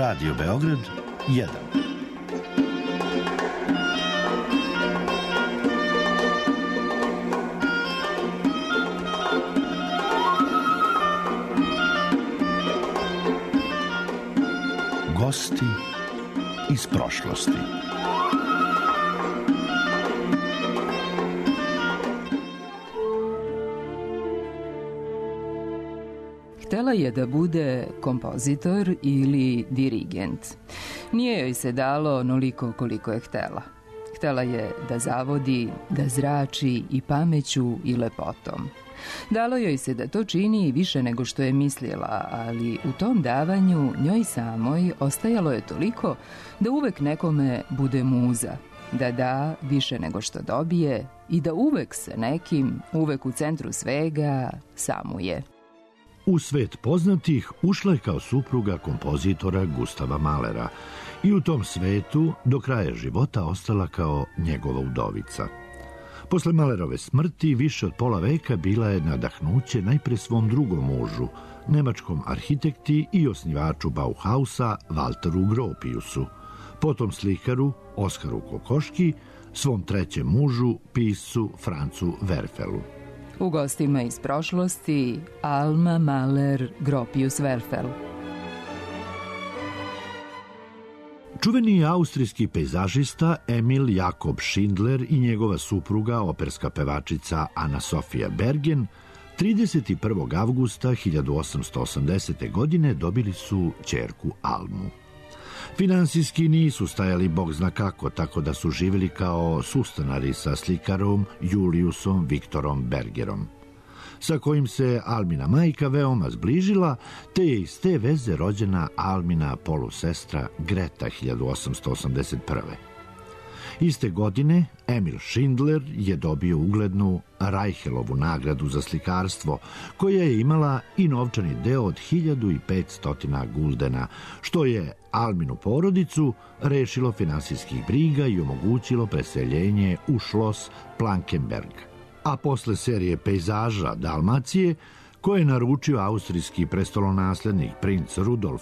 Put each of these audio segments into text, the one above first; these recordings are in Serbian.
Radio Beograd 1. Gosti iz prošlosti. Htela je da bude kompozitor ili dirigent. Nije joj se dalo onoliko koliko je htela. Htela je da zavodi, da zrači i pameću i lepotom. Dalo joj se da to čini više nego što je mislila, ali u tom davanju njoj samoj ostajalo je toliko da uvek nekome bude muza, da da više nego što dobije i da uvek sa nekim, uvek u centru svega, samuje. U svet poznatih ušla je kao supruga kompozitora Gustava Mahlera i u tom svetu do kraja života ostala kao njegova udovica. Posle Mahlerove smrti više od pola veka bila je nadahnuće najpre svom drugom mužu, nemačkom arhitekti i osnivaču Bauhausa Walteru Gropiusu, potom slikaru Oskaru Kokoški, svom trećem mužu, piscu Francu Werfelu. U gostima iz prošlosti Alma Mahler Gropius Werfel. Čuveni austrijski pejzažista Emil Jakob Schindler i njegova supruga, operska pevačica Anna Sofia Bergen, 31. avgusta 1880. godine dobili su ćerku Almu. Finansijski nisu stajali bog zna kako, tako da su živjeli kao sustanari sa slikarom Juliusom Viktorom Bergerom, sa kojim se Almina majka veoma zbližila, te je iz te veze rođena Almina polusestra Greta 1881. Iste godine Emil Schindler je dobio uglednu Reichelovu nagradu za slikarstvo, koja je imala i novčani deo od 1500 guldena, što je Alminu porodicu rešilo finansijskih briga i omogućilo preseljenje u Schloss Plankenberg. A posle serije pejzaža Dalmacije, koje je naručio austrijski prestolonaslednik princ Rudolf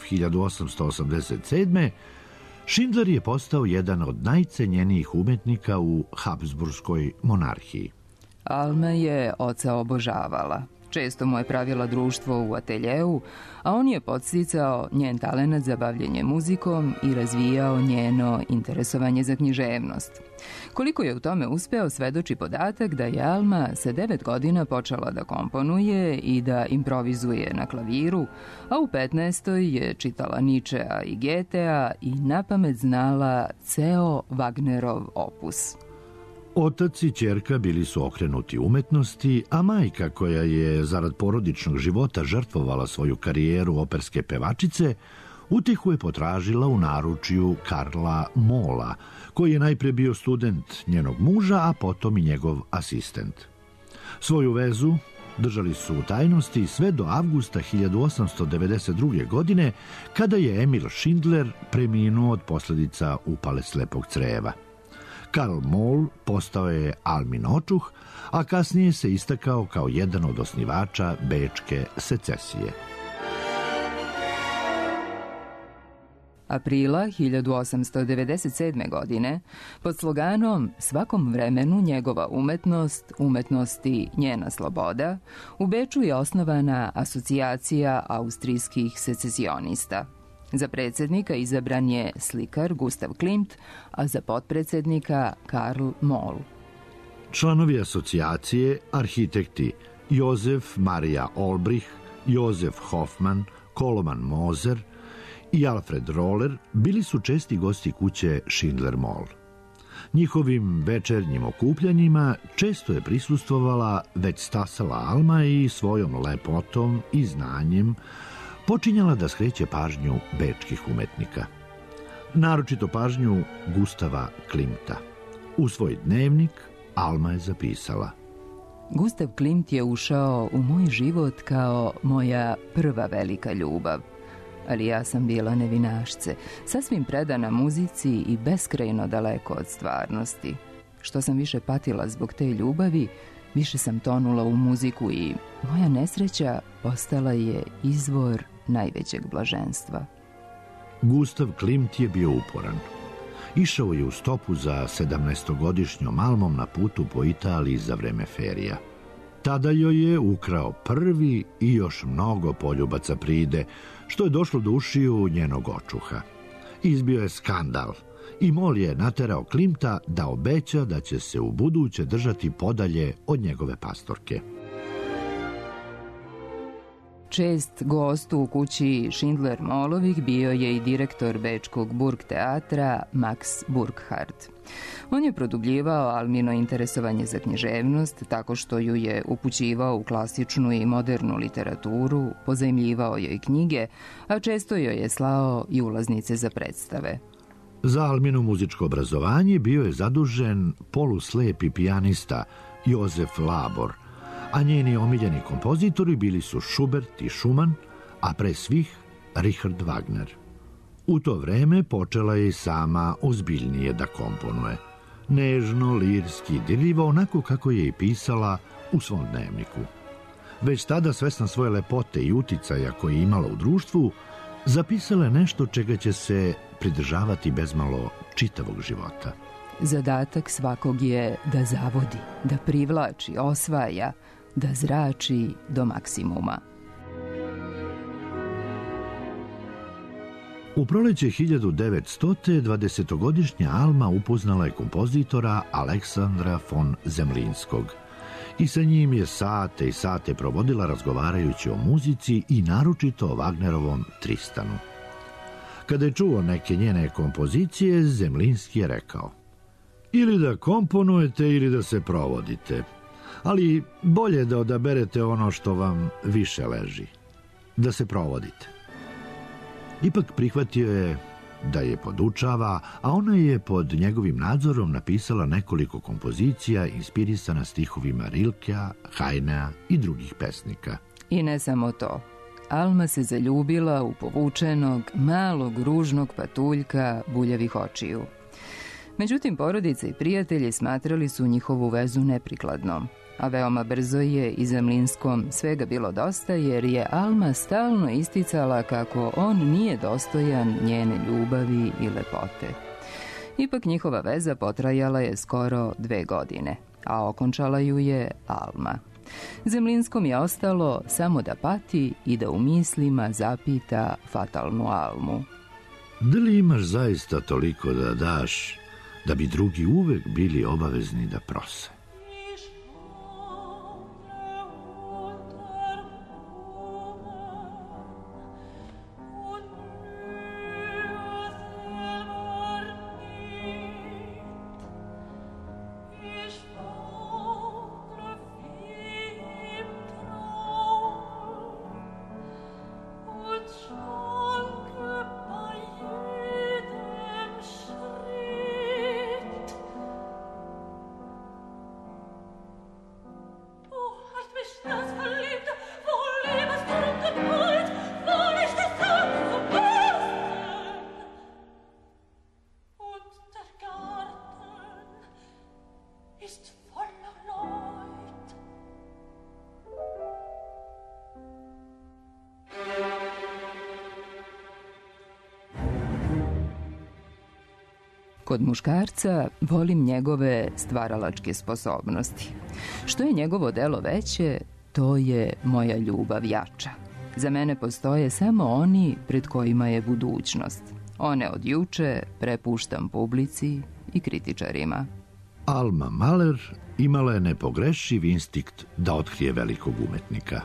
1887. Schindler je postao jedan od najcenjenijih umetnika u Habsburgskoj monarhiji. Alma je oca obožavala. Često mu je pravila društvo u ateljeu, a on je podsticao njen talenat za bavljenje muzikom i razvijao njeno interesovanje za književnost. Koliko je u tome uspeo, svedoči podatak da je Alma sa 9 godina počela da komponuje i da improvizuje na klaviru, a u 15. je čitala Ničea i Getea i napamet znala ceo Wagnerov opus. Otac i ćerka bili su okrenuti umetnosti, a majka, koja je zarad porodičnog života žrtvovala svoju karijeru operske pevačice, utehu je potražila u naručju Karla Mola, koji je najpre bio student njenog muža, a potom i njegov asistent. Svoju vezu držali su u tajnosti sve do avgusta 1892. godine, kada je Emil Schindler preminuo od posljedica upale slepog creva. Karl Moll postao je Almin očuh, a kasnije se istakao kao jedan od osnivača Bečke secesije. Aprila 1897. godine, pod sloganom "Svakom vremenu njegova umetnost, umetnosti njena sloboda", u Beču je osnovana asocijacija austrijskih secesionista. Za predsjednika izabran je slikar Gustav Klimt, a za potpredsjednika Karl Moll. Članovi asocijacije, arhitekti Josef Maria Olbrich, Josef Hoffmann, Koloman Moser i Alfred Roller bili su česti gosti kuće Schindler-Moll. Njihovim večernjim okupljanjima često je prisustvovala već stasala Alma i svojom lepotom i znanjem počinjala da skreće pažnju bečkih umetnika. Naročito pažnju Gustava Klimta. U svoj dnevnik Alma je zapisala: Gustav Klimt je ušao u moj život kao moja prva velika ljubav. Ali ja sam bila nevinašce, sasvim predana muzici i beskrajno daleko od stvarnosti. Što sam više patila zbog te ljubavi, više sam tonula u muziku i moja nesreća postala je izvor najvećeg blaženstva. Gustav Klimt je bio uporan. Išao je u stopu za 17-godišnjom Almom na putu po Italiji za vreme ferija. Tada joj je ukrao prvi i još mnogo poljubaca pride, što je došlo do ušiju njenog očuha. Izbio je skandal i Mol je naterao Klimta da obeća da će se u buduće držati podalje od njegove pastorke. Čest gost u kući Schindler-Molovih bio je i direktor bečkog Burgteatra Max Burkhardt. On je produbljivao Almino interesovanje za književnost tako što ju je upućivao u klasičnu i modernu literaturu, pozajmljivao joj knjige, a često joj je slao i ulaznice za predstave. Za Almino muzičko obrazovanje bio je zadužen poluslepi pijanista Josef Labor, a njeni omiljeni kompozitori bili su Schubert i Schumann, a pre svih Richard Wagner. U to vreme počela je i sama ozbiljnije da komponuje. Nežno, lirski, dirljivo, onako kako je i pisala u svom dnevniku. Već tada, svesna svoje lepote i uticaja koje je imala u društvu, zapisala je nešto čega će se pridržavati bezmalo čitavog života. Zadatak svakog je da zavodi, da privlači, osvaja, da zrači do maksimuma. U proleće 1900. 20-godišnja Alma upoznala je kompozitora Aleksandra von Zemlinskog i sa njim je sate i sate provodila razgovarajući o muzici i naročito o Wagnerovom Tristanu. Kada je čuo neke njene kompozicije, Zemlinski je rekao: ili da komponujete ili da se provodite, ali bolje da odaberete ono što vam više leži, da se provodite. Ipak prihvatio je da je podučava, a ona je pod njegovim nadzorom napisala nekoliko kompozicija inspirisana stihovima Rilkea, Heinea i drugih pesnika. I ne samo to. Alma se zaljubila u povučenog, malog, ružnog patuljka buljavih očiju. Međutim, porodica i prijatelji smatrali su njihovu vezu neprikladnom, a veoma brzo je i Zemlinskom svega bilo dosta, jer je Alma stalno isticala kako on nije dostojan njene ljubavi i lepote. Ipak njihova veza potrajala je skoro 2 godine, a okončala ju je Alma. Zemlinskom je ostalo samo da pati i da u mislima zapita fatalnu Almu: da li imaš zaista toliko da daš, da bi drugi uvek bili obavezni da prose? Kod muškarca volim njegove stvaralačke sposobnosti. Što je njegovo delo veće, to je moja ljubav jača. Za mene postoje samo oni pred kojima je budućnost. One od juče prepuštam publici i kritičarima. Alma Mahler imala je nepogrešiv instinkt da otkrije velikog umetnika.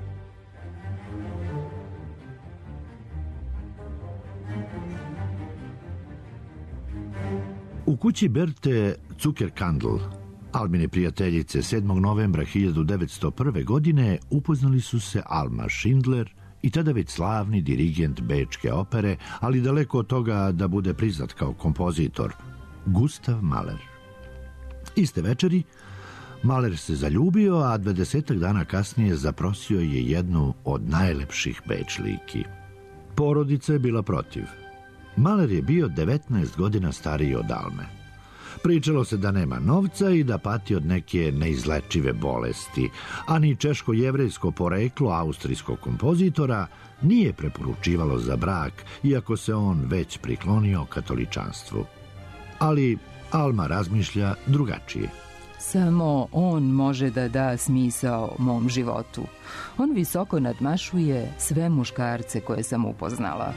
U kući Berte Zuckerkandl, Almine prijateljice, 7. novembra 1901. godine upoznali su se Alma Schindler i tada već slavni dirigent bečke opere, ali daleko od toga da bude priznat kao kompozitor, Gustav Mahler. Iste večeri Mahler se zaljubio, a 20 dana kasnije zaprosio je jednu od najlepših bečlijki. Porodica je bila protiv. Mahler je bio 19 godina stariji od Alme. Pričalo se da nema novca i da pati od neke neizlečive bolesti, a ni češko-jevrejsko poreklo austrijskog kompozitora nije preporučivalo za brak, iako se on već priklonio katoličanstvu. Ali Alma razmišlja drugačije. Samo on može da da smisao mom životu. On visoko nadmašuje sve muškarce koje sam upoznala.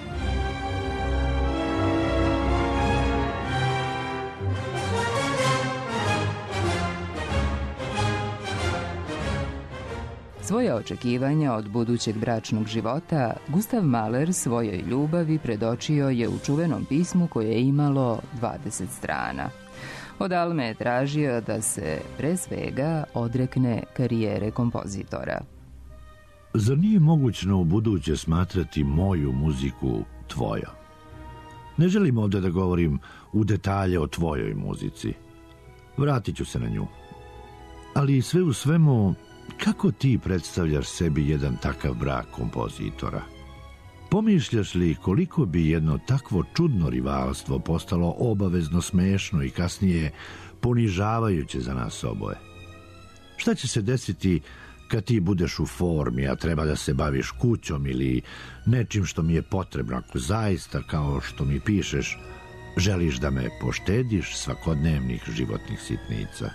Svoje očekivanja od budućeg bračnog života Gustav Mahler svojoj ljubavi predočio je u čuvenom pismu koje je imalo 20 strana. Od Alme je tražio da se pre svega odrekne karijere kompozitora. Zar nije mogućno u buduće smatrati moju muziku tvojom? Ne želim ovdje da govorim u detalje o tvojoj muzici. Vratit ću se na nju. Ali sve u svemu, kako ti predstavljaš sebi jedan takav brak kompozitora? Pomišljaš li koliko bi jedno takvo čudno rivalstvo postalo obavezno smešno i kasnije ponižavajuće za nas oboje? Šta će se desiti kad ti budeš u formi, a treba da se baviš kućom ili nečim što mi je potrebno, ako zaista, kao što mi pišeš, želiš da me poštediš svakodnevnih životnih sitnica?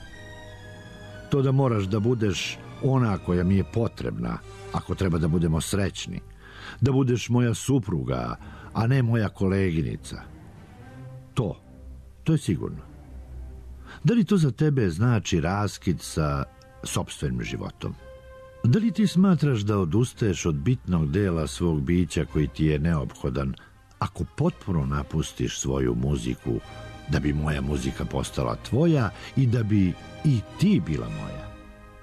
To da moraš da budeš ona koja mi je potrebna, ako treba da budemo srećni, da budeš moja supruga, a ne moja koleginica. To je sigurno. Da li to za tebe znači raskid sa sopstvenim životom? Da li ti smatraš da odustaješ od bitnog dela svog bića koji ti je neophodan ako potpuno napustiš svoju muziku, da bi moja muzika postala tvoja i da bi i ti bila moja?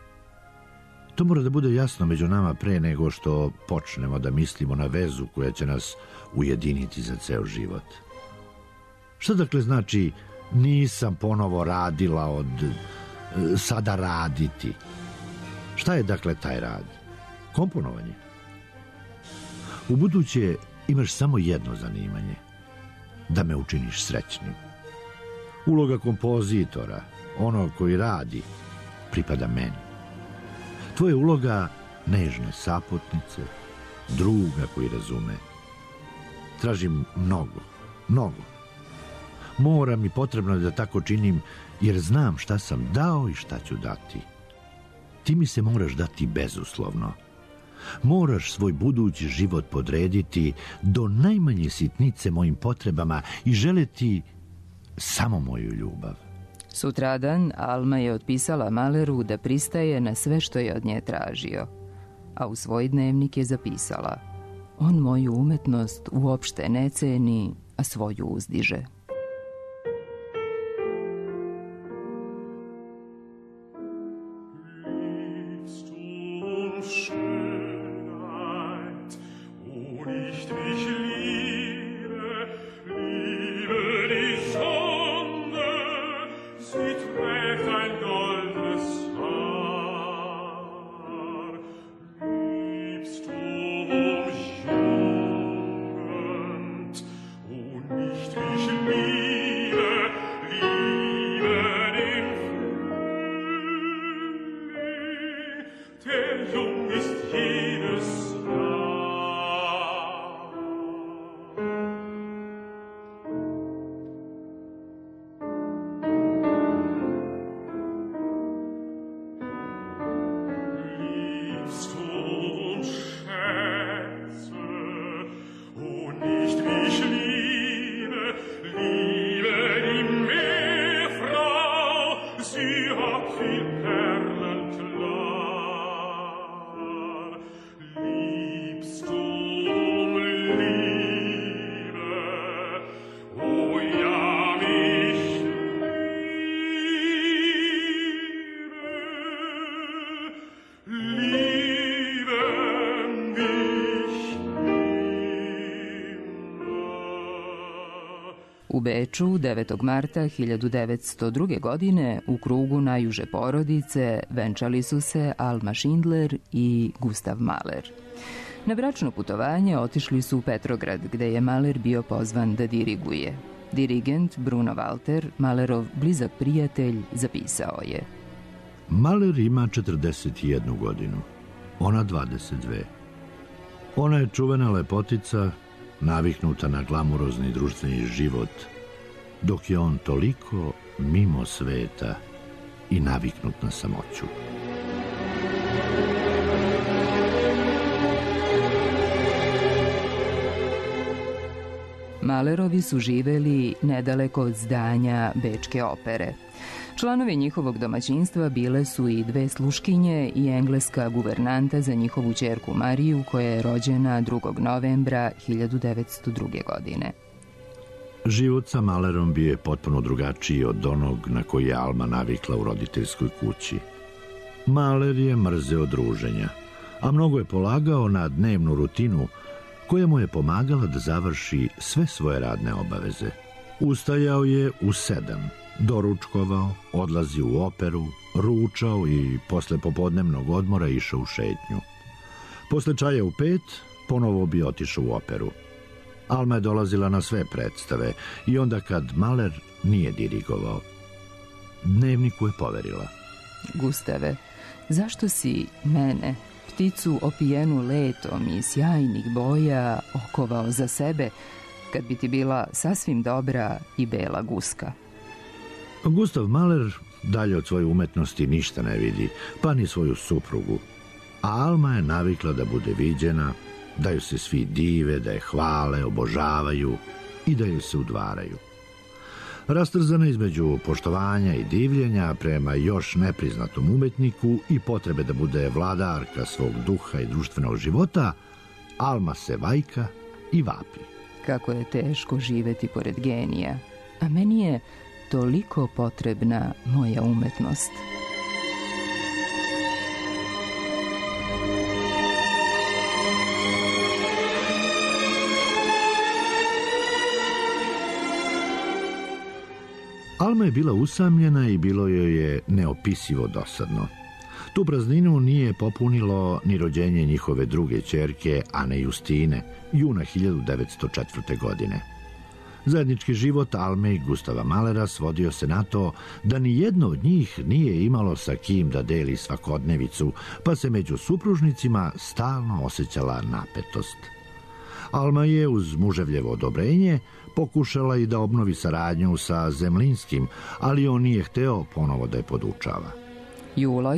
To mora da bude jasno među nama pre nego što počnemo da mislimo na vezu koja će nas ujediniti za ceo život. Šta dakle znači nisam ponovo radila od sada raditi? Šta je dakle taj rad? Komponovanje. U buduće imaš samo jedno zanimanje, da me učiniš srećnim. Uloga kompozitora, onog koji radi, pripada meni. Tvoja uloga nežne saputnice, druga koji razume. Tražim mnogo. Moram i potrebno je da tako činim, jer znam šta sam dao i šta ću dati. Ti mi se moraš dati bezuslovno. Moraš svoj budući život podrediti do najmanje sitnice mojim potrebama i želeti samo moju ljubav. Sutradan Alma je otpisala Mahleru da pristaje na sve što je od nje tražio, a u svoj dnevnik je zapisala: on moju umetnost uopšte ne ceni, a svoju uzdiže. U Beču 9. marta 1902. godine u krugu najuže porodice venčali su se Alma Schindler i Gustav Mahler. Na bračno putovanje otišli su u Petrograd, gde je Mahler bio pozvan da diriguje. Dirigent Bruno Walter, Mahlerov blizak prijatelj, zapisao je: Mahler ima 41 godinu, ona 22. Ona je čuvena lepotica, naviknuta na glamurozni društveni život, dok je on toliko mimo sveta i naviknut na samoću. Mahlerovi su živeli nedaleko od zdanja Bečke opere. Članovi njihovog domaćinstva bile su i 2 sluškinje i engleska guvernanta za njihovu ćerku Mariju, koja je rođena 2. novembra 1902. godine. Život sa Mahlerom bio je potpuno drugačiji od onog na koji je Alma navikla u roditeljskoj kući. Mahler je mrzeo druženja, a mnogo je polagao na dnevnu rutinu koja mu je pomagala da završi sve svoje radne obaveze. Ustajao je u 7, doručkovao, odlazio u operu, ručao i posle popodnevnog odmora išao u šetnju. Posle čaja u 5 ponovo bi otišao u operu. Alma je dolazila na sve predstave i onda kad Mahler nije dirigovao, dnevniku je poverila: Gustave, zašto si mene, pticu opijenu letom i sjajnih boja, okovao za sebe, kad bi ti bila sasvim dobra i bela guska? Gustav Mahler dalje od svoje umetnosti ništa ne vidi, pa ni svoju suprugu. A Alma je navikla da bude viđena, da ju se svi dive, da je hvale, obožavaju i da ju se udvaraju. Rastrzana između poštovanja i divljenja prema još nepriznatom umetniku i potrebe da bude vladarka svog duha i društvenog života, Alma se vajka i vapi. Kako je teško živeti pored genija, a meni je toliko potrebna moja umetnost. Alma je bila usamljena i bilo joj je neopisivo dosadno. Tu prazninu nije popunilo ni rođenje njihove druge ćerke, Ane Justine, juna 1904. godine. Zajednički život Alme i Gustava Mahlera svodio se na to da ni jedno od njih nije imalo sa kim da deli svakodnevicu, pa se među supružnicima stalno osjećala napetost. Alma je uz muževljevo odobrenje pokušala i da obnovi saradnju sa Zemlinskim, ali on nije hteo ponovo da je podučava. Jula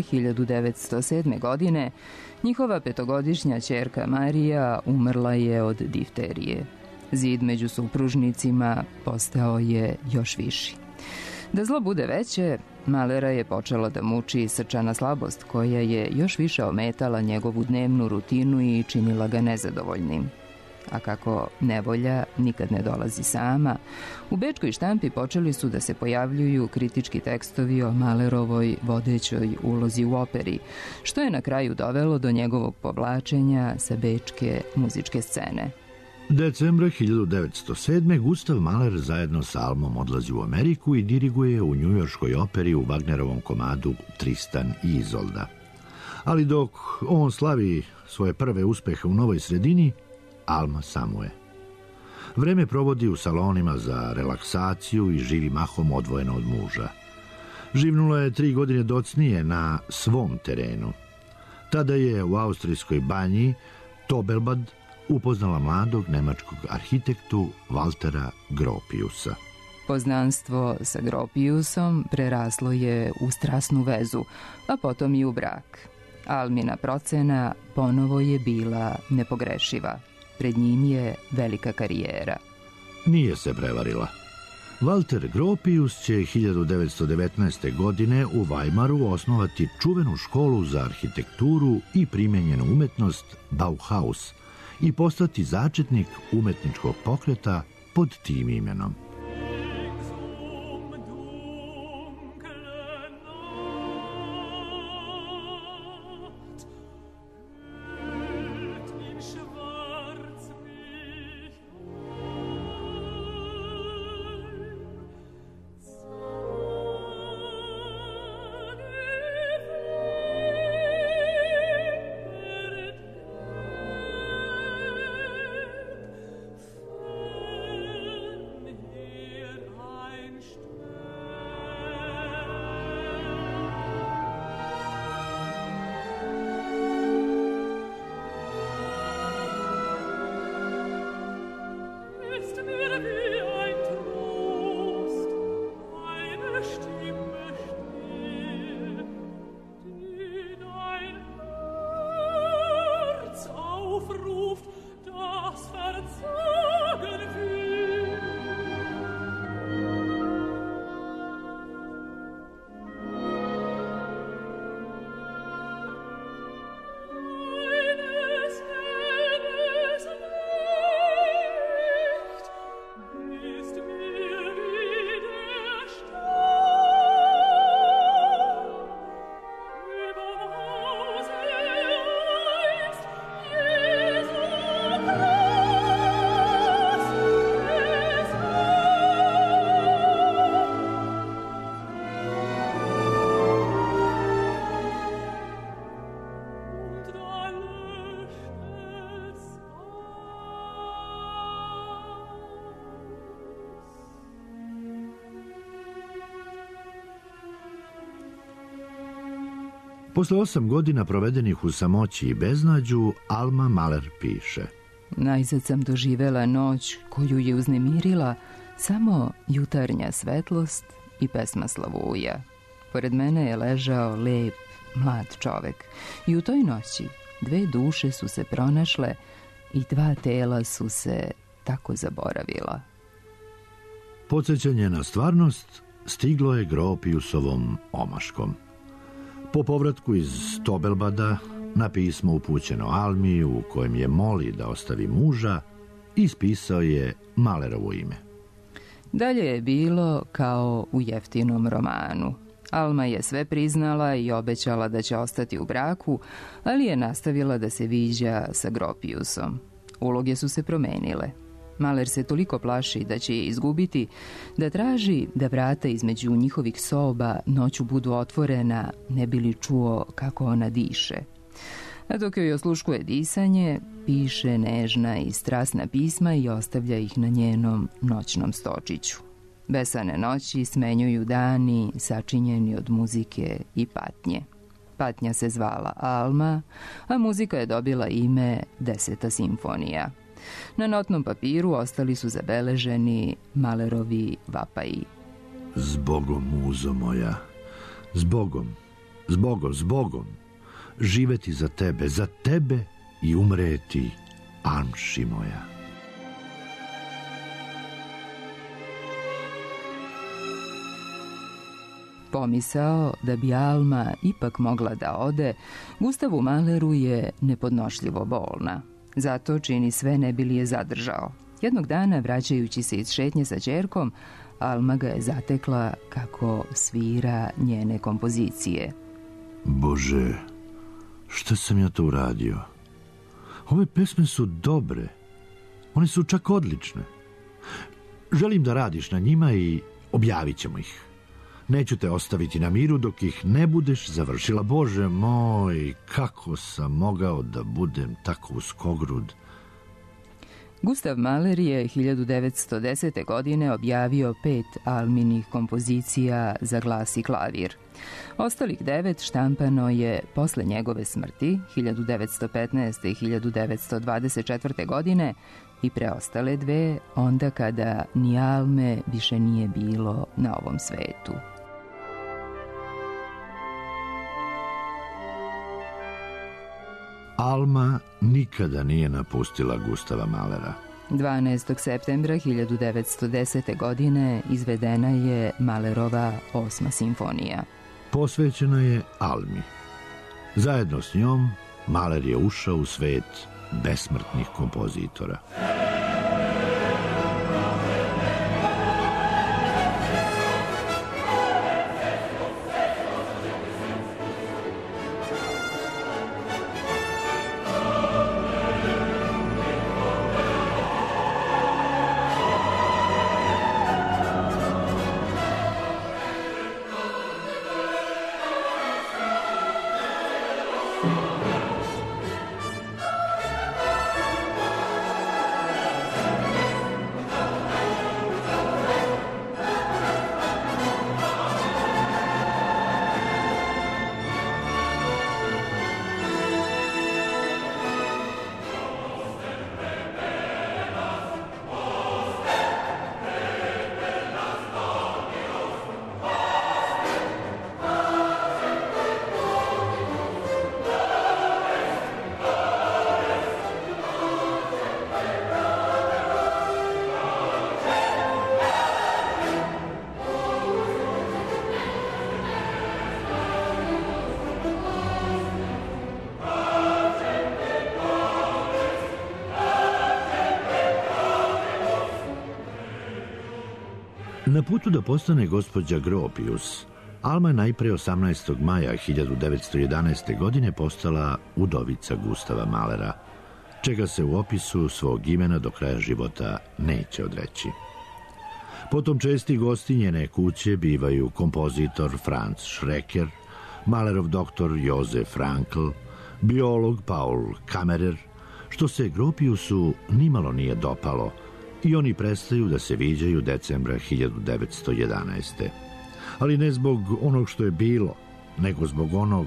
1907. godine njihova 5-godišnja ćerka Marija umrla je od difterije. Zid među supružnicima postao je još viši. Da zlo bude veće, Mahlera je počela da muči srčana slabost koja je još više ometala njegovu dnevnu rutinu i činila ga nezadovoljnim. A kako nevolja nikad ne dolazi sama, u bečkoj štampi počeli su da se pojavljuju kritički tekstovi o Mahlerovoj vodećoj ulozi u operi, što je na kraju dovelo do njegovog povlačenja sa bečke muzičke scene. Decembra 1907. Gustav Mahler zajedno sa Almom odlazi u Ameriku i diriguje u njujorškoj operi u Wagnerovom komadu Tristan i Izolda. Ali dok on slavi svoje prve uspehe u novoj sredini, Alma samuje. Vreme provodi u salonima za relaksaciju i živi mahom odvojena od muža. Živnula je 3 godine docnije na svom terenu. Tada je u austrijskoj banji Tobelbad upoznala mladog nemačkog arhitektu Waltera Gropiusa. Poznanstvo sa Gropiusom preraslo je u strasnu vezu, a potom i u brak. Almina procena ponovo je bila nepogrešiva. Pred njim je velika karijera. Nije se prevarila. Walter Gropius će 1919. godine u Weimaru osnovati čuvenu školu za arhitekturu i primenjenu umetnost Bauhaus i postati začetnik umetničkog pokreta pod tim imenom. Posle 8 godina provedenih u samoći i beznađu, Alma Mahler piše: Najzad sam doživela noć koju je uznemirila samo jutarnja svetlost i pesma Slavuja. Pored mene je ležao lep, mlad čovek i u toj noći 2 duše su se pronašle i 2 tela su se tako zaboravila. Podsjećanje na stvarnost stiglo je Gropiusovom omaškom. Po povratku iz Tobelbada, na pismo upućeno Almi u kojem je moli da ostavi muža, ispisao je Mahlerovo ime. Dalje je bilo kao u jeftinom romanu. Alma je sve priznala i obećala da će ostati u braku, ali je nastavila da se viđa sa Gropiusom. Uloge su se promenile. Mahler se toliko plaši da će je izgubiti, da traži da vrata između njihovih soba noću budu otvorena, ne bi li čuo kako ona diše. A dok joj osluškuje disanje, piše nežna i strasna pisma i ostavlja ih na njenom noćnom stočiću. Besane noći smenjuju dani sačinjeni od muzike i patnje. Patnja se zvala Alma, a muzika je dobila ime 10. simfonija. Na notnom papiru ostali su zabeleženi Mahlerovi vapaji. Zbogom, muzo moja, zbogom, zbogom, živeti za tebe i umreti, amši moja. Pomisao da bi Alma ipak mogla da ode, Gustavu Mahleru je nepodnošljivo bolna. Zato čini sve ne bi li je zadržao. Jednog dana, vraćajući se iz šetnje sa ćerkom, Alma ga je zatekla kako svira njene kompozicije. Bože, šta sam ja to uradio? Ove pesme su dobre. One su čak odlične. Želim da radiš na njima i objavit ćemo ih. Neću te ostaviti na miru dok ih ne budeš završila. Bože moj, kako sam mogao da budem tako uskogrud. Gustav Mahler je 1910. godine objavio 5 Alminih kompozicija za glas i klavir. Ostalih 9 štampano je posle njegove smrti 1915. i 1924. godine i preostale 2 onda kada ni Alme više nije bilo na ovom svetu. Alma nikada nije napustila Gustava Mahlera. 12. septembra 1910. godine izvedena je Mahlerova 8. simfonija. Posvećena je Almi. Zajedno s njom Mahler je ušao u svet besmrtnih kompozitora. Na putu da postane gospođa Gropius, Alma je najpre 18. maja 1911. godine postala udovica Gustava Mahlera, čega se u opisu svog imena do kraja života neće odreći. Potom česti gosti njene kuće bivaju kompozitor Franz Schreker, Mahlerov doktor Josef Frankl, biolog Paul Kammerer, što se Gropiusu nimalo nije dopalo, i oni prestaju da se viđaju decembra 1911. Ali ne zbog onog što je bilo, nego zbog onog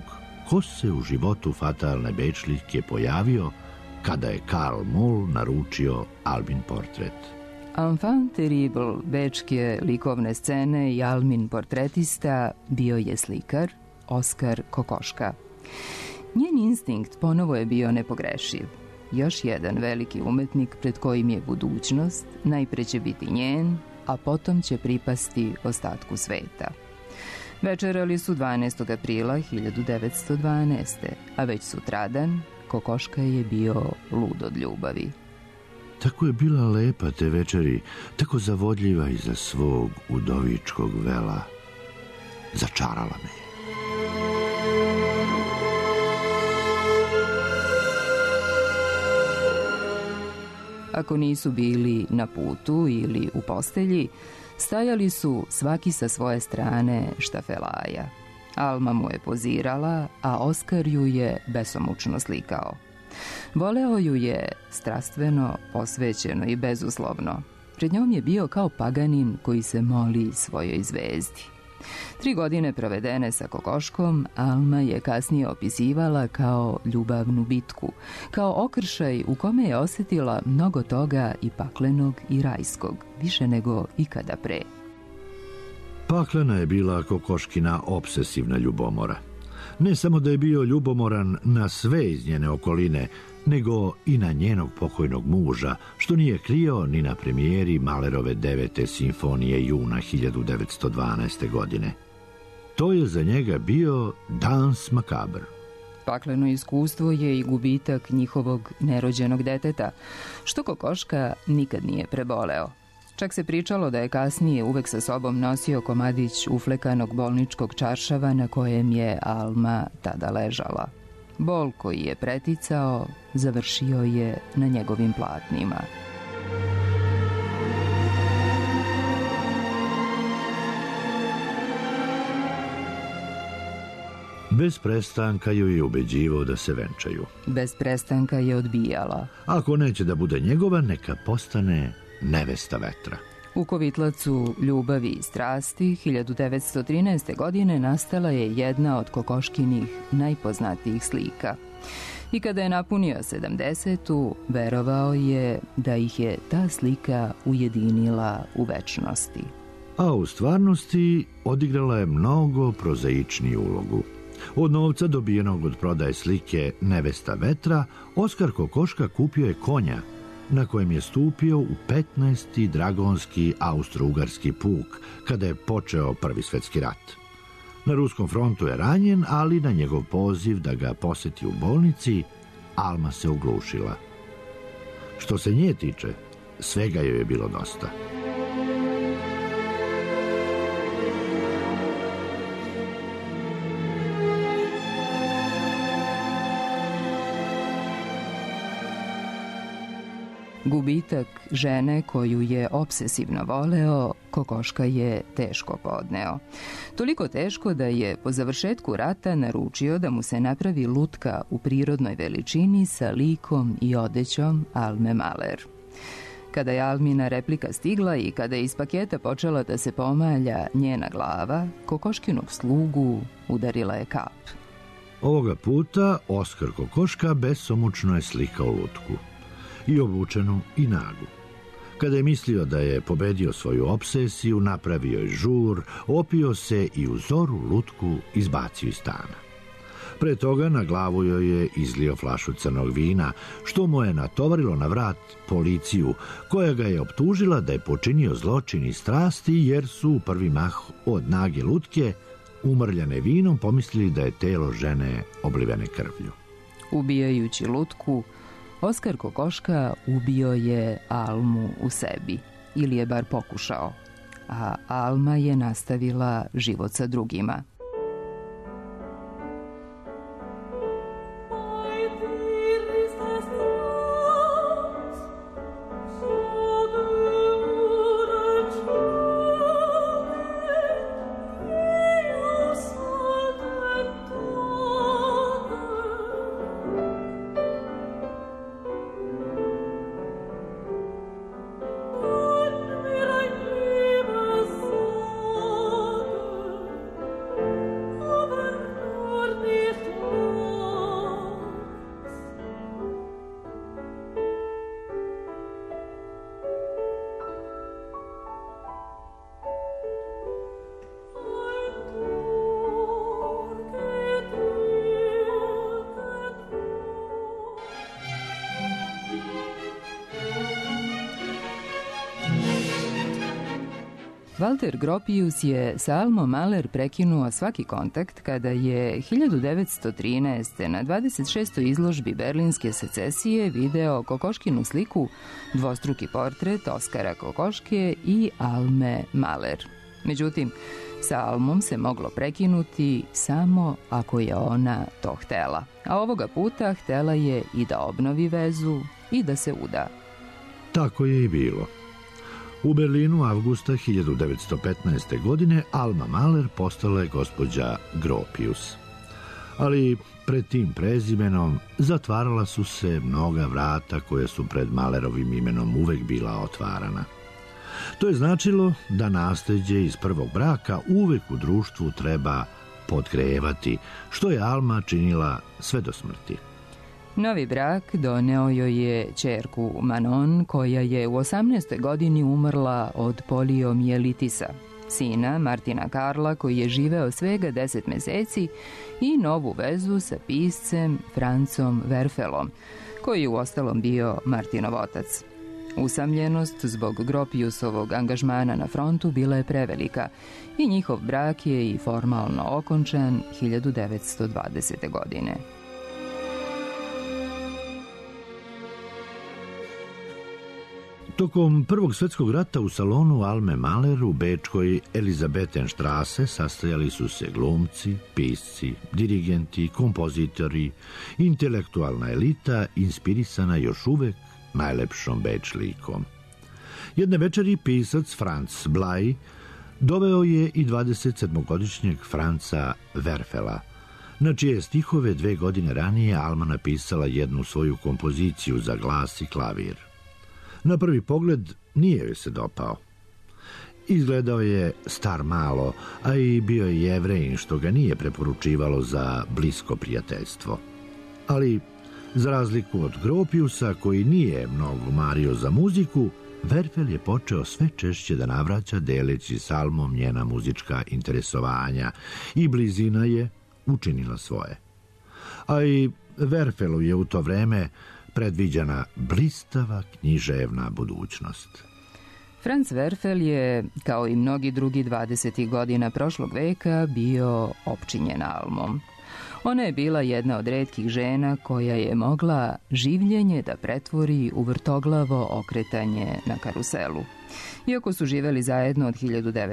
ko se u životu fatalne Bečlijke pojavio kada je Karl Mull naručio Albin portret. Enfant terrible bečke likovne scene i Almin portretista bio je slikar Oskar Kokoška. Njen instinkt ponovo je bio nepogrešiv. Još jedan veliki umetnik pred kojim je budućnost, najpre će biti njen, a potom će pripasti ostatku sveta. Večerali su 12. aprila 1912. a već sutradan Kokoška je bio lud od ljubavi. Tako je bila lepa te večeri, tako zavodljiva iza svog udovičkog vela. Začarala me je. Ako nisu bili na putu ili u postelji, stajali su svaki sa svoje strane štafelaja. Alma mu je pozirala, a Oskar ju je besomučno slikao. Voleo ju je strastveno, posvećeno i bezuslovno. Pred njom je bio kao paganin koji se moli svojoj zvezdi. 3 godine provedene sa Kokoškom Alma je kasnije opisivala kao ljubavnu bitku, kao okršaj u kome je osjetila mnogo toga i paklenog i rajskog, više nego ikada pre. Paklena je bila Kokoškina obsesivna ljubomora. Ne samo da je bio ljubomoran na sve iz njene okoline, nego i na njenog pokojnog muža, što nije krio ni na premijeri Mahlerove 9. simfonije juna 1912. godine. To je za njega bio dans makaber. Pakleno iskustvo je i gubitak njihovog nerođenog deteta, što Kokoška nikad nije preboleo. Čak se pričalo da je kasnije uvek sa sobom nosio komadić uflekanog bolničkog čaršava na kojem je Alma tada ležala. Bol koji je preticao završio je na njegovim platnima. Bez prestanka ju je ubeđivao da se venčaju. Bez prestanka je odbijala. Ako neće da bude njegova, neka postane nevesta vetra. U kovitlacu ljubavi i strasti 1913. godine nastala je jedna od Kokoškinih najpoznatijih slika. I kada je napunio 70. verovao je da ih je ta slika ujedinila u večnosti. A u stvarnosti odigrala je mnogo prozaičniju ulogu. Od novca dobijenog od prodaje slike Nevesta vetra, Oskar Kokoška kupio je konja na kojem je stupio u 15. dragonski austro-ugarski puk kada je počeo Prvi svetski rat. Na ruskom frontu je ranjen, ali na njegov poziv da ga poseti u bolnici, Alma se oglušila. Što se nje tiče, svega joj je bilo dosta. Gubitak žene koju je obsesivno voleo, Kokoška je teško podneo. Toliko teško da je po završetku rata naručio da mu se napravi lutka u prirodnoj veličini sa likom i odećom Alme Mahler. Kada je Almina replika stigla i kada je iz paketa počela da se pomalja njena glava, Kokoškinog slugu udarila je kap. Ovoga puta Oskar Kokoška besomučno je slikao lutku. I obučenu i nagu. Kada je mislio da je pobedio svoju obsesiju, napravio je žur, opio se i u zoru lutku izbacio iz stana. Pre toga na glavu joj je izlio flašu crnog vina, što mu je natovarilo na vrat policiju, koja ga je optužila da je počinio zločin iz strasti, jer su u prvi mah od nage lutke, umrljane vinom, pomislili da je telo žene oblivene krvlju. Ubijajući lutku, Oskar Kokoška ubio je Almu u sebi, ili je bar pokušao, a Alma je nastavila život sa drugima. Walter Gropius je sa Almom Mahler prekinuo svaki kontakt kada je 1913. na 26. izložbi Berlinske secesije video Kokoškinu sliku, dvostruki portret Oskara Kokoške i Alme Mahler. Međutim, sa Almom se moglo prekinuti samo ako je ona to htela. A ovoga puta htela je i da obnovi vezu i da se uda. Tako je i bilo. U Berlinu avgusta 1915. godine Alma Mahler postala je gospođa Gropius. Ali pred tim prezimenom zatvarala su se mnoga vrata koje su pred Mahlerovim imenom uvek bila otvarana. To je značilo da nasleđe iz prvog braka uvek u društvu treba potkrevati, što je Alma činila sve do smrti. Novi brak doneo joj je ćerku Manon, koja je u 18. godini umrla od poliomijelitisa, sina Martina Karla, koji je živeo svega 10 meseci, i novu vezu sa piscem Francom Werfelom, koji je uostalom bio Martinov otac. Usamljenost zbog Gropiusovog angažmana na frontu bila je prevelika i njihov brak je i formalno okončan 1920. godine. Tokom Prvog svjetskog rata u salonu Alme Mahler u bečkoj Elizabetenstrasse sastajali su se glumci, pisci, dirigenti, kompozitori, intelektualna elita inspirisana još uvek najlepšom beč likom. Jedne večeri pisac Franz Blei doveo je i 27-godišnjeg Franca Werfela, na čije stihove 2 godine ranije Alma napisala jednu svoju kompoziciju za glas i klavir. Na prvi pogled nije joj se dopao. Izgledao je star malo, a i bio je Jevrejin, što ga nije preporučivalo za blisko prijateljstvo. Ali, za razliku od Gropiusa, koji nije mnogo mario za muziku, Werfel je počeo sve češće da navraća, deleći s Almom njena muzička interesovanja, i blizina je učinila svoje. A i Werfelu je u to vreme predviđena blistava književna budućnost. Franz Werfel je, kao i mnogi drugi 20. godina prošlog veka, bio opčinjen Almom. Ona je bila jedna od retkih žena koja je mogla življenje da pretvori u vrtoglavo okretanje na karuselu. Iako su živeli zajedno od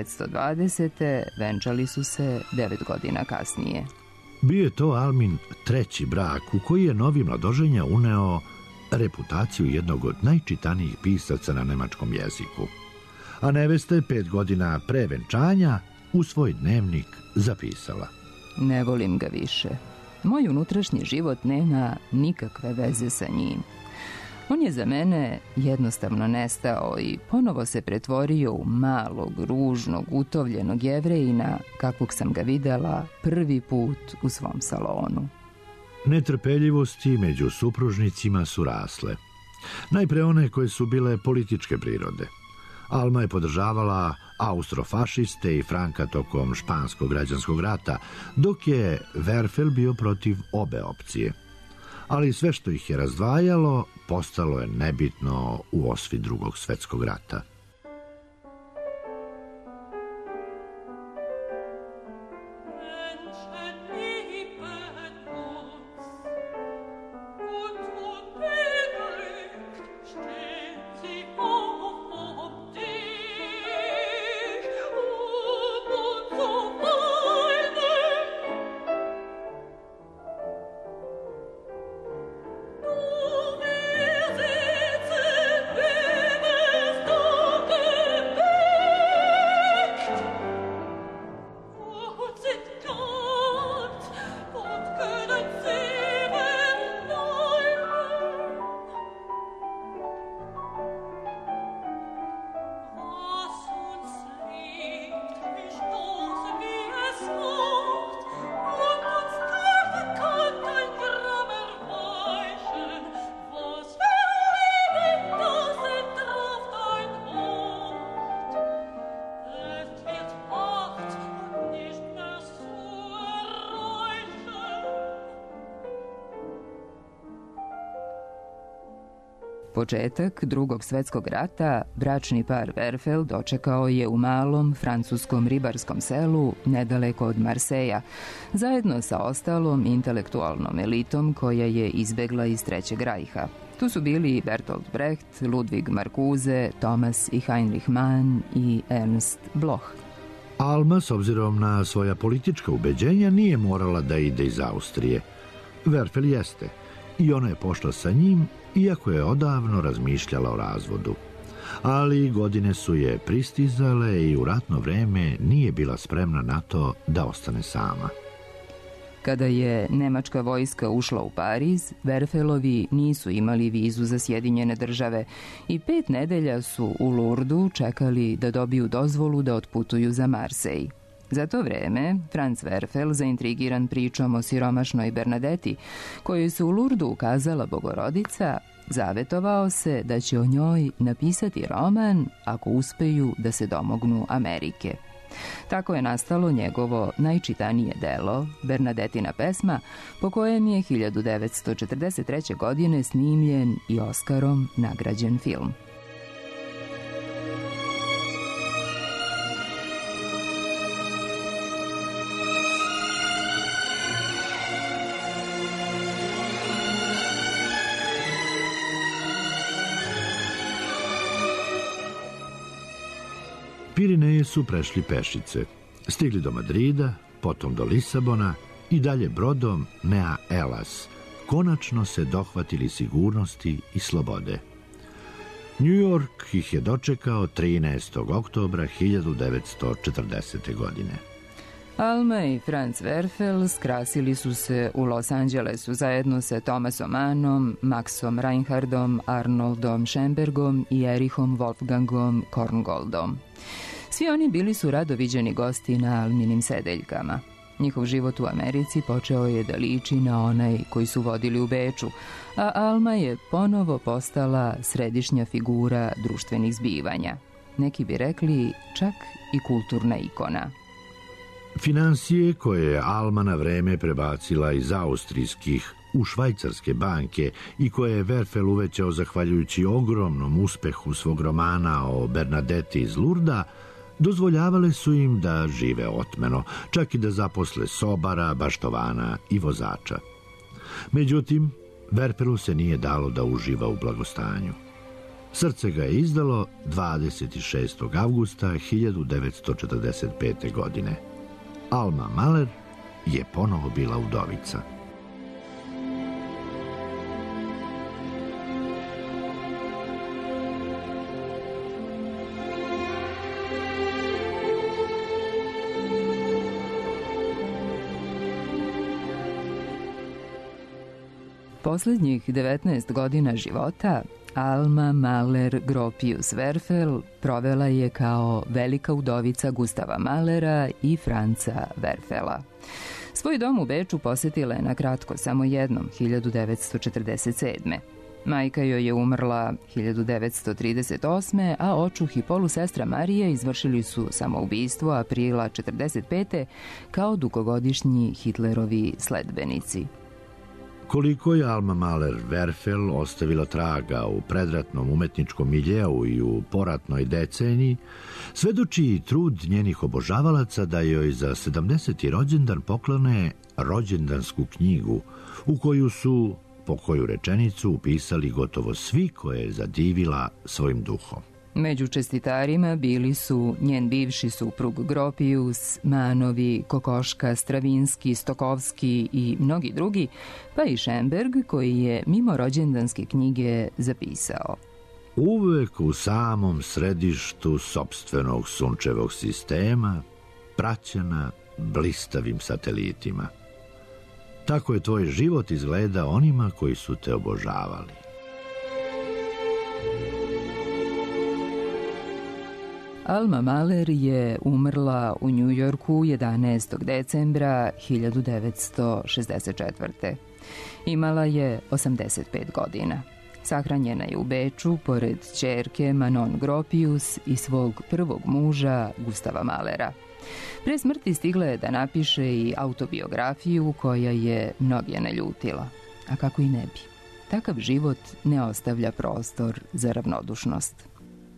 1920. venčali su se 9 godina kasnije. Bio je to Almin 3. brak u koji je novi mladoženja uneo reputaciju jednog od najčitanijih pisaca na nemačkom jeziku. A nevesta je 5 godina pre venčanja u svoj dnevnik zapisala: Ne volim ga više. Moj unutrašnji život nema nikakve veze sa njim. On je za mene jednostavno nestao i ponovo se pretvorio u malog, ružnog, utovljenog Jevrejina, kakvog sam ga videla prvi put u svom salonu. Netrpeljivosti među supružnicima su rasle. Najpre one koje su bile političke prirode. Alma je podržavala austrofašiste i Franka tokom španskog građanskog rata, dok je Werfel bio protiv obe opcije. Ali sve što ih je razdvajalo postalo je nebitno u osvi Drugog svjetskog rata. Početak Drugog svjetskog rata bračni par Werfel dočekao je u malom francuskom ribarskom selu nedaleko od Marseja, zajedno sa ostalom intelektualnom elitom koja je izbegla iz Trećeg rajha. Tu su bili Bertolt Brecht, Ludwig Marcuse, Thomas i Heinrich Mann i Ernst Bloch. Alma, s obzirom na svoja politička ubeđenja, nije morala da ide iz Austrije. Werfel jeste, i ona je pošla sa njim, iako je odavno razmišljala o razvodu. Ali godine su je pristizale i u ratno vreme nije bila spremna na to da ostane sama. Kada je nemačka vojska ušla u Pariz, Werfelovi nisu imali vizu za Sjedinjene države i 5 nedelja su u Lourdesu čekali da dobiju dozvolu da otputuju za Marsej. Za to vreme, Franz Werfel, zaintrigiran pričom o siromašnoj Bernadeti, kojoj se u Lourdesu ukazala Bogorodica, zavetovao se da će o njoj napisati roman ako uspeju da se domognu Amerike. Tako je nastalo njegovo najčitanije delo, Bernadetina pesma, po kojem je 1943. godine snimljen i Oskarom nagrađen film. Pirineje su prešli pešice, stigli do Madrida, potom do Lisabona i dalje brodom Nea Elas. Konačno se dohvatili sigurnosti i slobode. New York ih je dočekao 13. oktobra 1940. godine. Alma i Franz Werfel skrasili su se u Los Angelesu zajedno sa Thomasom Mannom, Maxom Reinhardtom, Arnoldom Schembergom i Erichom Wolfgangom Korngoldom. Svi oni bili su rado viđeni gosti na Alminim sedeljkama. Njihov život u Americi počeo je da liči na onaj koji su vodili u Beču, a Alma je ponovo postala središnja figura društvenih zbivanja. Neki bi rekli čak i kulturna ikona. Finansije koje je Alma na vreme prebacila iz austrijskih u švajcarske banke i koje je Werfel uvećao zahvaljujući ogromnom uspehu svog romana o Bernadeti iz Lurda, dozvoljavale su im da žive otmeno, čak i da zaposle sobara, baštovana i vozača. Međutim, Werfelu se nije dalo da uživa u blagostanju. Srce ga je izdalo 26. avgusta 1945. godine. Alma Mahler je ponovo bila udovica. Posljednjih 19 godina života Alma Mahler Gropius Werfel provela je kao velika udovica Gustava Mahlera i Franza Werfela. Svoj dom u Beču posjetila je na kratko samo jednom, 1947. Majka joj je umrla 1938. a očuh i polusestra Marija izvršili su samoubistvo aprila 1945. kao dugogodišnji Hitlerovi sledbenici. Koliko je Alma Mahler Werfel ostavila traga u predratnom umetničkom miljeu i u poratnoj deceniji, svedoči i trud njenih obožavalaca da joj za 70. rođendan poklone rođendansku knjigu, u koju su, po koju rečenicu, upisali gotovo svi koje je zadivila svojim duhom. Među čestitarima bili su njen bivši suprug Gropius, Manovi, Kokoška, Stravinski, Stokovski i mnogi drugi, pa i Schemberg koji je mimo rođendanske knjige zapisao: Uvek u samom središtu sopstvenog sunčevog sistema, praćena blistavim satelitima. Tako je tvoj život izgleda onima koji su te obožavali. Alma Mahler je umrla u New Yorku 11. decembra 1964. Imala je 85 godina. Sahranjena je u Beču pored ćerke Manon Gropius i svog prvog muža Gustava Mahlera. Pre smrti stigla je da napiše i autobiografiju koja je mnoge naljutila. A kako i ne bi. takav život ne ostavlja prostor za ravnodušnost.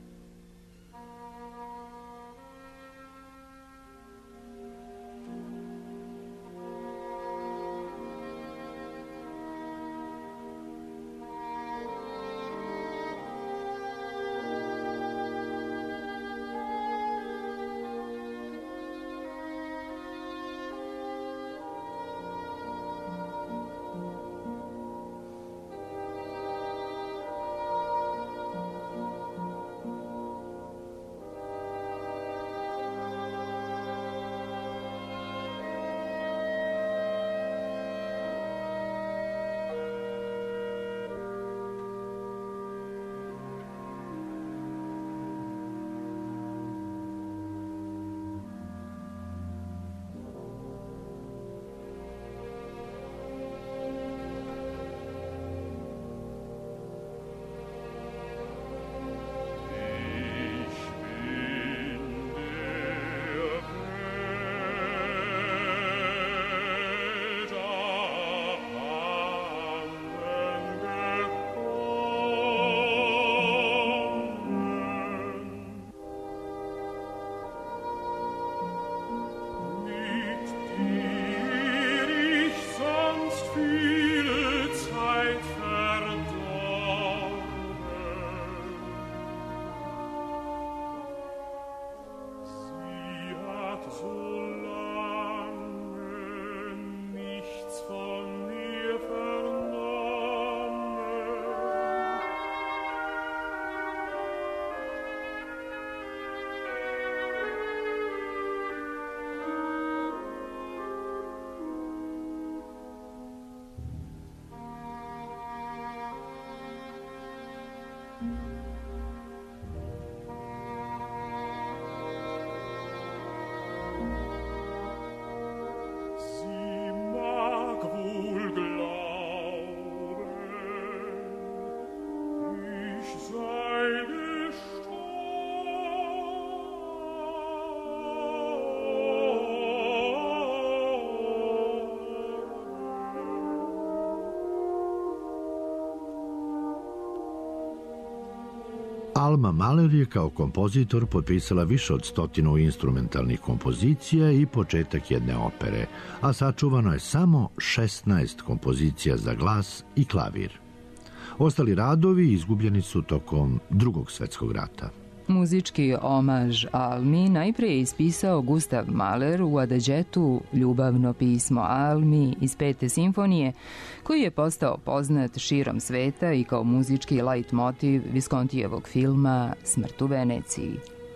Alma Mahler je kao kompozitor potpisala više od 100 instrumentalnih kompozicija i početak jedne opere, a sačuvano je samo 16 kompozicija za glas i klavir. Ostali radovi izgubljeni su tokom Drugog svjetskog rata. Muzički omaž Almi najprije je ispisao Gustav Mahler u adađetu Ljubavno pismo Almi iz 5. simfonije, koji je postao poznat širom sveta i kao muzički leitmotiv Viskontijevog filma Smrt u Veneciji.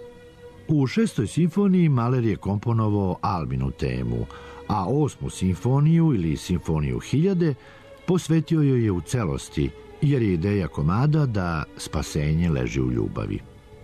U 6. simfoniji Mahler je komponovao Alminu temu, a 8. simfoniju ili simfoniju 1000 posvetio joj je u celosti, jer je ideja komada da spasenje leži u ljubavi.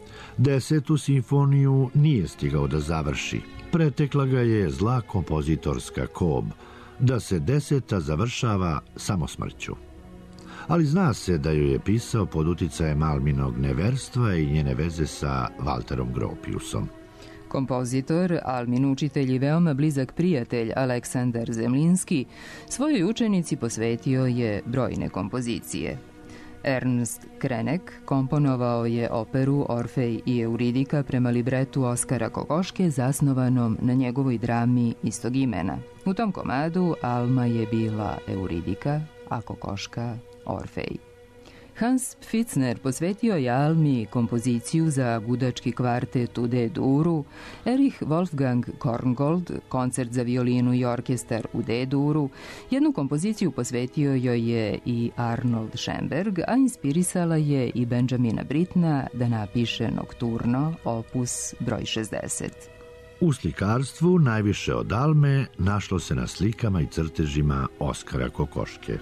10. simfoniju nije stigao da završi. Pretekla ga je zla kompozitorska kob, da se 10. završava samo smrću. Ali zna se da ju je pisao pod uticajem Alminog neverstva i njene veze sa Walterom Gropiusom. Kompozitor, Almin učitelj i veoma blizak prijatelj Aleksandar Zemlinski svojoj učenici posvetio je brojne kompozicije. Ernst Krenek komponovao je operu Orfej i Euridika prema libretu Oskara Kokoške, zasnovanom na njegovoj drami istog imena. U tom komadu Alma je bila Euridika, a Kokoška Orfej. Hans Pfitzner posvetio je Almi kompoziciju za gudački kvartet u D-duru, Erich Wolfgang Korngold koncert za violinu i orkestar u D-duru, jednu kompoziciju posvetio joj je i Arnold Schoenberg, a inspirisala je i Benjamina Brittna da napiše Nokturno, opus broj 60. U slikarstvu najviše od Alme našlo se na slikama i crtežima Oskara Kokoške.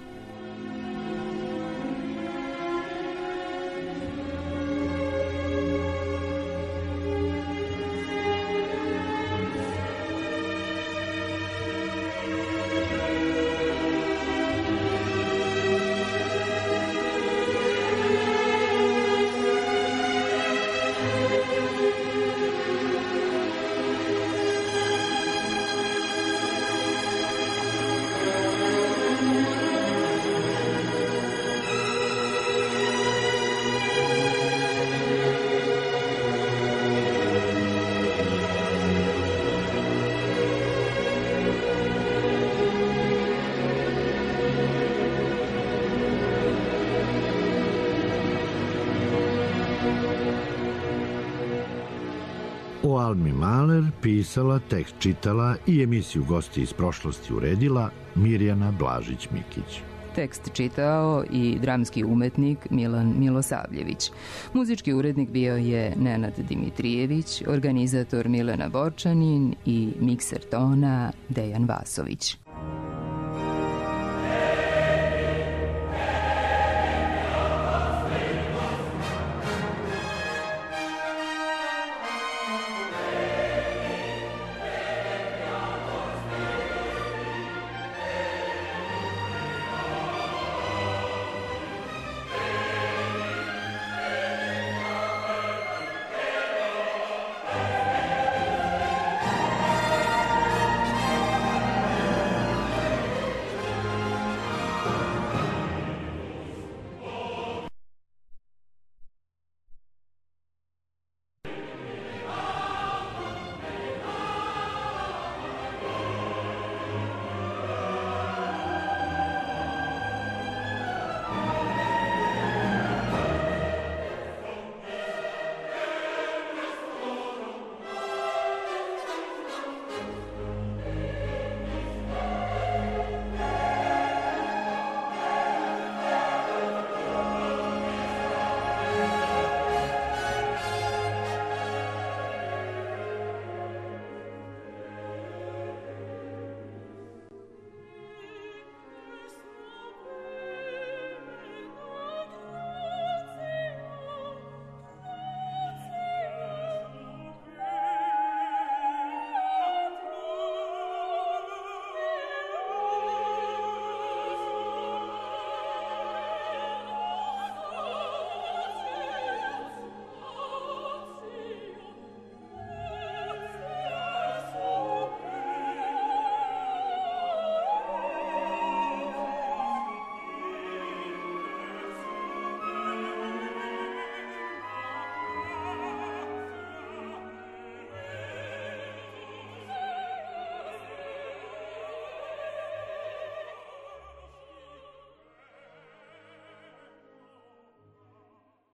Almi Mahler pisala, tekst čitala i emisiju Gosti iz prošlosti uredila Mirjana Blažić-Mikić. Tekst čitao i dramski umetnik Milan Milosavljević. Muzički urednik bio je Nenad Dimitrijević, organizator Milena Borčanin i mikser tona Dejan Vasović.